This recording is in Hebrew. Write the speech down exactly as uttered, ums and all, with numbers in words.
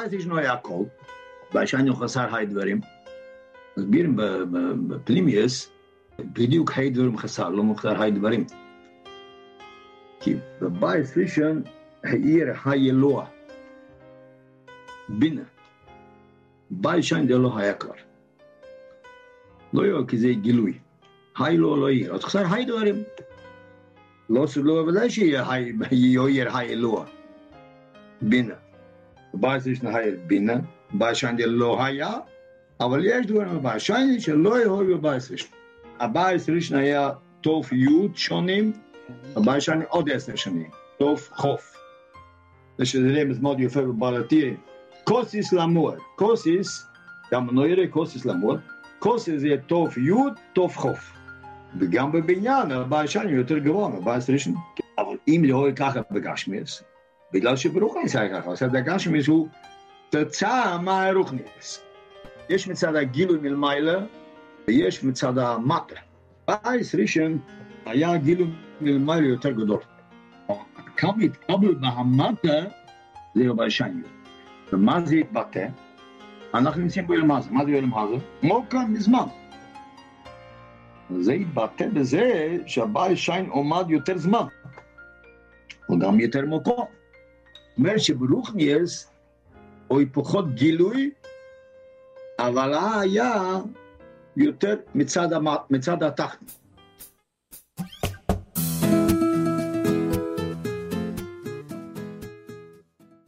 בבית ישנו היה הכל, והשיינו חסר היי דברים, מסבירים בפנימיוס, בדיוק היי דברים חסר, לא מוכתר היי דברים. כי בבית ראשון, העיר היי אלוה, בינה. בית שני זה לא היה כבר. לא יהיה כי זה גילוי. היי לא לא יהיה, אז חסר היי דברים. לא סבלו ודאי שיהיה עיר היי אלוה, בינה. בבית ראשון היי בינה, בית שני לא היה, אבל יש דברים בבית שני שלא יהיו בבית ראשון. הבית ראשון היה טוב יוד שונים, הבית שני עוד עשר שנים, טוב חוף. זה שזה רמז מאוד יפה בבעלתי, כוסיס למור, כוסיס, גם לא יראה כוסיס למור, כוסיס זה טוב יוד, טוב חוף. וגם בבניין, הבית שני יותר גבוה מהבית ראשון. אבל אם לא יהיה ככה בגשמיס, בגלל שברוחניס היה ככה, אז הגשמיס הוא תוצאה מהרוחניס. יש מצד הגילוי מלמעלה, ויש מצד המטה. בית ראשון היה גילוי מלמעלה יותר גדול. כמה התקבל בהמטה, זה הבית שני. ומה זה התבטא? אנחנו נמצאים בעולם הזה. מה זה בעולם הזה? כמו כאן מזמן. זה התבטא בזה שהבית שני עומד יותר זמן. וגם יותר מקום. זאת אומרת שברוחניס, או פחות גילוי, אבל היה יותר מצד, מצד התחתון.